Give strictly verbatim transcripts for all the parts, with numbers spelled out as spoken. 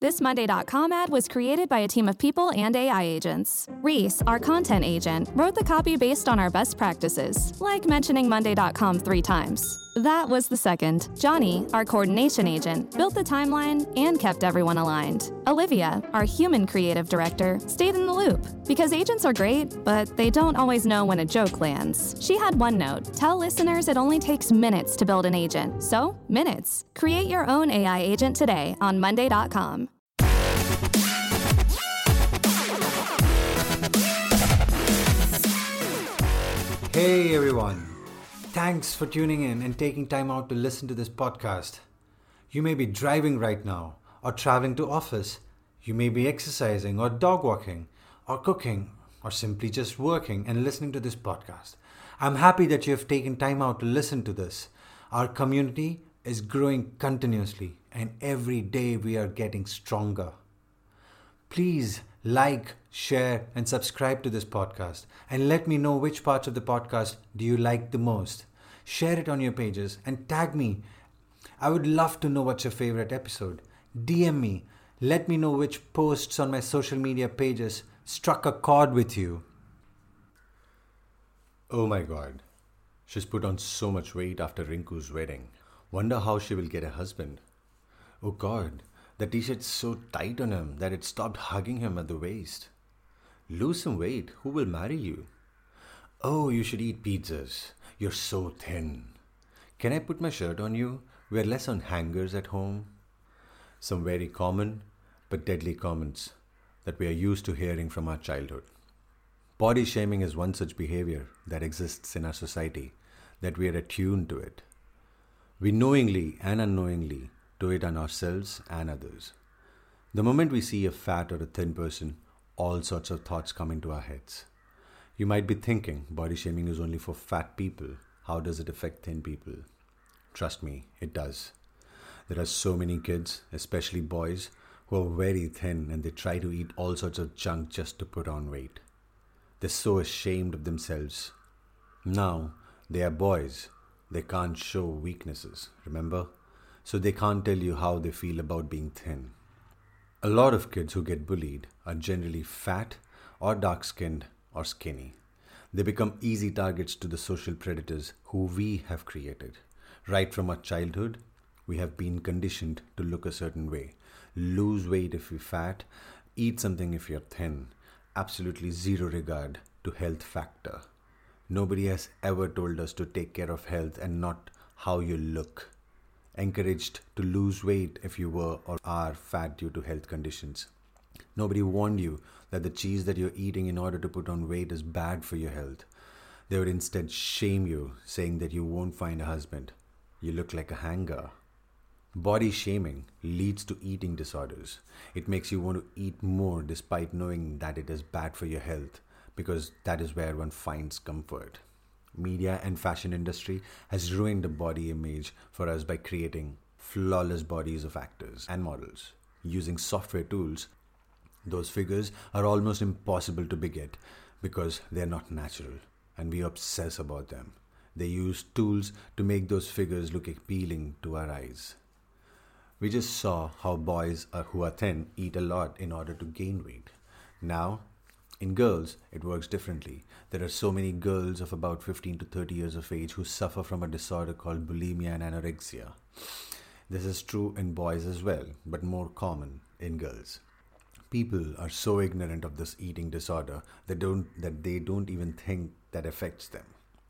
This Monday dot com ad was created by a team of people and A I agents. Reese, our content agent, wrote the copy based on our best practices, like mentioning Monday dot com three times. That was the second. Johnny, our coordination agent, built the timeline and kept everyone aligned. Olivia, our human creative director, stayed in the loop. Because agents are great, but they don't always know when a joke lands. She had one note: tell listeners it only takes minutes to build an agent. So, minutes. Create your own A I agent today on Monday dot com. Hey everyone, thanks for tuning in and taking time out to listen to this podcast. You may be driving right now or traveling to office. You may be exercising or dog walking or cooking or simply just working and listening to this podcast. I'm happy that you have taken time out to listen to this. Our community is growing continuously and every day we are getting stronger. Please like, share, and subscribe to this podcast and let me know which parts of the podcast do you like the most. Share it on your pages and tag me. I would love to know what's your favorite episode. D M me. Let me know which posts on my social media pages struck a chord with you. Oh my god, she's put on so much weight after Rinku's wedding. Wonder how she will get a husband. Oh god, the t-shirt's so tight on him that it stopped hugging him at the waist. Lose some weight, who will marry you? Oh, you should eat pizzas. You're so thin. Can I put my shirt on you? We're less on hangers at home. Some very common but deadly comments that we are used to hearing from our childhood. Body shaming is one such behavior that exists in our society, that we are attuned to it. We knowingly and unknowingly do it on ourselves and others. The moment we see a fat or a thin person, all sorts of thoughts come into our heads. You might be thinking, body shaming is only for fat people. How does it affect thin people? Trust me, it does. There are so many kids, especially boys, who are very thin and they try to eat all sorts of junk just to put on weight. They're so ashamed of themselves. Now, they are boys. They can't show weaknesses, remember? So they can't tell you how they feel about being thin. A lot of kids who get bullied are generally fat or dark-skinned or skinny. They become easy targets to the social predators who we have created. Right from our childhood, we have been conditioned to look a certain way. Lose weight if you're fat, eat something if you're thin. Absolutely zero regard to health factor. Nobody has ever told us to take care of health and not how you look. Encouraged to lose weight if you were or are fat due to health conditions. Nobody warned you that the cheese that you're eating in order to put on weight is bad for your health. They would instead shame you, saying that you won't find a husband. You look like a hanger. Body shaming leads to eating disorders. It makes you want to eat more despite knowing that it is bad for your health, because that is where one finds comfort. Media and fashion industry has ruined the body image for us by creating flawless bodies of actors and models. Using software tools, those figures are almost impossible to beget because they're not natural and we obsess about them. They use tools to make those figures look appealing to our eyes. We just saw how boys are, who are thin eat a lot in order to gain weight. Now, in girls, it works differently. There are so many girls of about fifteen to thirty years of age who suffer from a disorder called bulimia and anorexia. This is true in boys as well, but more common in girls. People are so ignorant of this eating disorder that don't that they don't even think that affects them.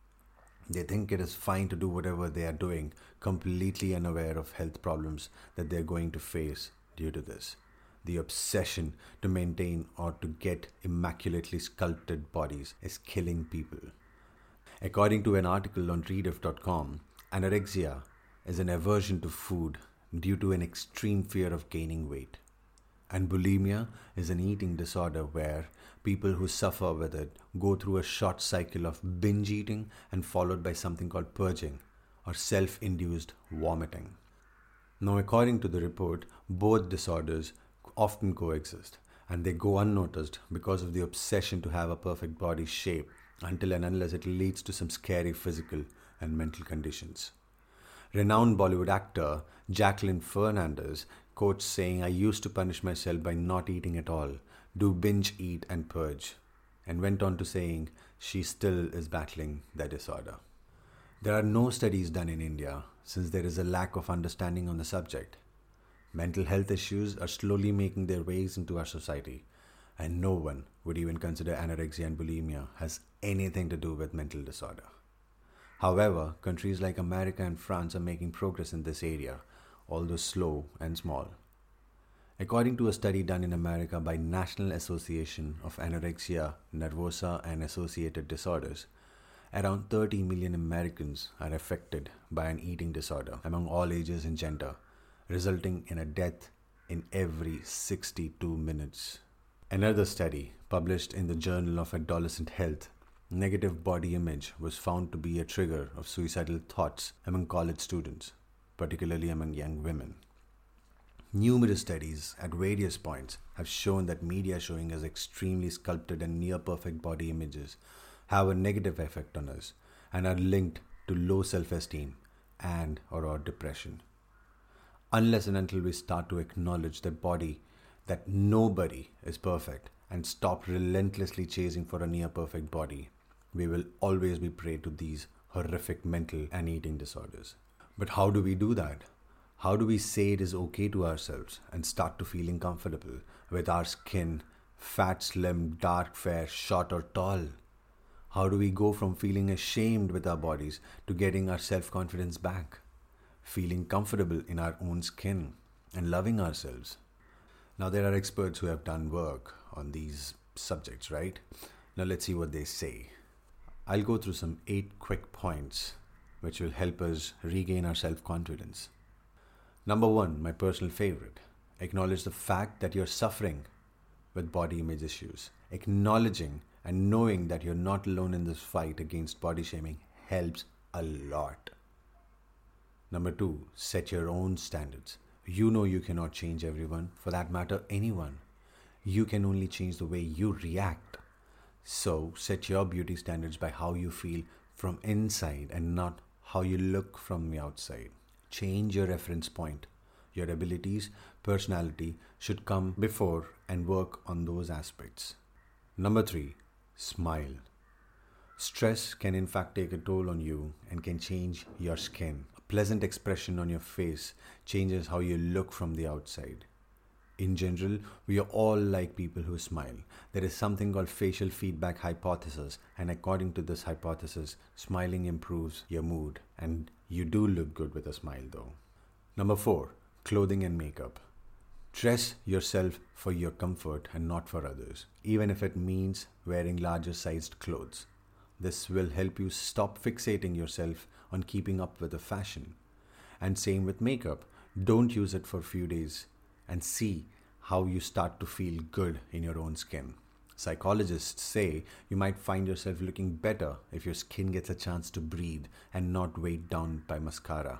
They think it is fine to do whatever they are doing, completely unaware of health problems that they are going to face due to this. The obsession to maintain or to get immaculately sculpted bodies is killing people. According to an article on Rediff dot com, anorexia is an aversion to food due to an extreme fear of gaining weight. And bulimia is an eating disorder where people who suffer with it go through a short cycle of binge eating and followed by something called purging or self-induced vomiting. Now, according to the report, both disorders often coexist and they go unnoticed because of the obsession to have a perfect body shape until and unless it leads to some scary physical and mental conditions. Renowned Bollywood actor Jacqueline Fernandez quotes saying, "I used to punish myself by not eating at all, do binge eat and purge," and went on to saying she still is battling the disorder. There are no studies done in India since there is a lack of understanding on the subject. Mental health issues are slowly making their ways into our society, and no one would even consider anorexia and bulimia has anything to do with mental disorder. However, countries like America and France are making progress in this area, although slow and small. According to a study done in America by National Association of Anorexia Nervosa and Associated Disorders, around thirty million Americans are affected by an eating disorder among all ages and gender, resulting in a death in every sixty-two minutes. Another study published in the Journal of Adolescent Health, negative body image was found to be a trigger of suicidal thoughts among college students, particularly among young women. Numerous studies at various points have shown that media showing us extremely sculpted and near-perfect body images have a negative effect on us and are linked to low self-esteem and or, or depression. Unless and until we start to acknowledge that body, that nobody is perfect, and stop relentlessly chasing for a near-perfect body, we will always be prey to these horrific mental and eating disorders. But how do we do that? How do we say it is okay to ourselves and start to feeling comfortable with our skin, fat, slim, dark, fair, short or tall? How do we go from feeling ashamed with our bodies to getting our self-confidence back, feeling comfortable in our own skin and loving ourselves? Now, there are experts who have done work on these subjects, right? Now, let's see what they say. I'll go through some eight quick points which will help us regain our self-confidence. Number one, my personal favorite. Acknowledge the fact that you're suffering with body image issues. Acknowledging and knowing that you're not alone in this fight against body shaming helps a lot. Number two, set your own standards. You know you cannot change everyone, for that matter anyone. You can only change the way you react. So set your beauty standards by how you feel from inside and not how you look from the outside. Change your reference point. Your abilities, personality should come before and work on those aspects. Number three, smile. Stress can in fact take a toll on you and can change your skin. A pleasant expression on your face changes how you look from the outside. In general, we are all like people who smile. There is something called facial feedback hypothesis, and according to this hypothesis, smiling improves your mood, and you do look good with a smile though. Number four, clothing and makeup. Dress yourself for your comfort and not for others, even if it means wearing larger sized clothes. This will help you stop fixating yourself on keeping up with the fashion. And same with makeup. Don't use it for a few days and see how you start to feel good in your own skin. Psychologists say you might find yourself looking better if your skin gets a chance to breathe and not weighed down by mascara.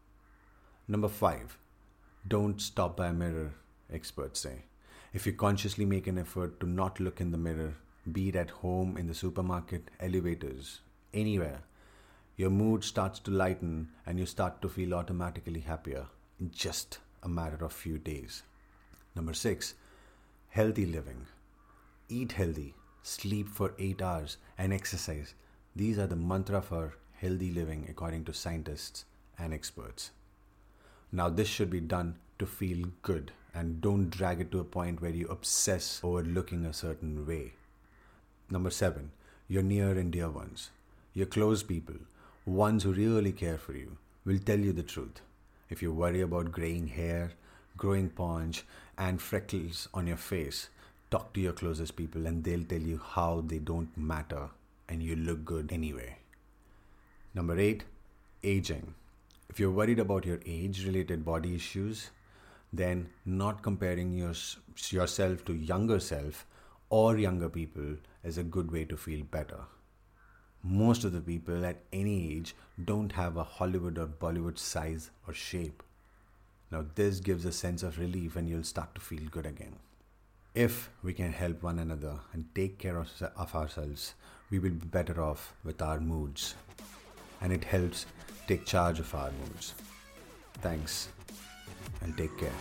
Number five, don't stop by a mirror, experts say. If you consciously make an effort to not look in the mirror, be it at home, in the supermarket, elevators, anywhere, your mood starts to lighten and you start to feel automatically happier in just a matter of few days. Number six, healthy living. Eat healthy, sleep for eight hours and exercise. These are the mantra for healthy living according to scientists and experts. Now this should be done to feel good, and don't drag it to a point where you obsess over looking a certain way. Number seven, your near and dear ones. Your close people, ones who really care for you, will tell you the truth. If you worry about graying hair, growing paunch, and freckles on your face, talk to your closest people and they'll tell you how they don't matter and you look good anyway. Number eight, aging. If you're worried about your age-related body issues, then not comparing your, yourself to younger self or younger people is a good way to feel better. Most of the people at any age don't have a Hollywood or Bollywood size or shape. Now this gives a sense of relief and you'll start to feel good again. If we can help one another and take care of, of ourselves, we will be better off with our moods. And it helps take charge of our moods. Thanks. and take care.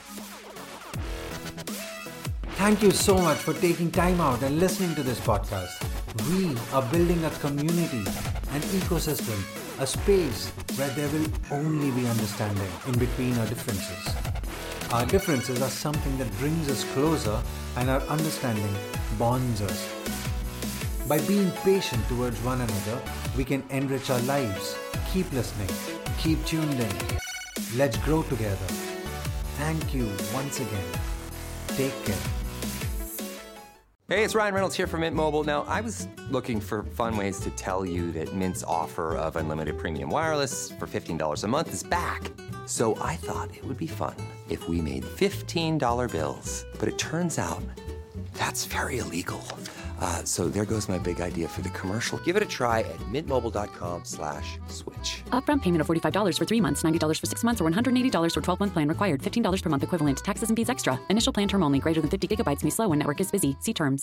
Thank you so much for taking time out and listening to this podcast. We are building a community, an ecosystem, a space where there will only be understanding in between our differences. Our differences are something that brings us closer, and our understanding bonds us. By being patient towards one another, we can enrich our lives. Keep listening. Keep tuned in. Let's grow together. Thank you once again. Take care. Hey, it's Ryan Reynolds here from Mint Mobile. Now, I was looking for fun ways to tell you that Mint's offer of unlimited premium wireless for fifteen dollars a month is back. So I thought it would be fun if we made fifteen dollar bills. But it turns out that's very illegal. Uh, so there goes my big idea for the commercial. Give it a try at mintmobile.com slash switch. Upfront payment of forty-five dollars for three months, ninety dollars for six months, or one hundred eighty dollars for twelve-month plan required. fifteen dollars per month equivalent. Taxes and fees extra. Initial plan term only. Greater than fifty gigabytes may slow when network is busy. See terms.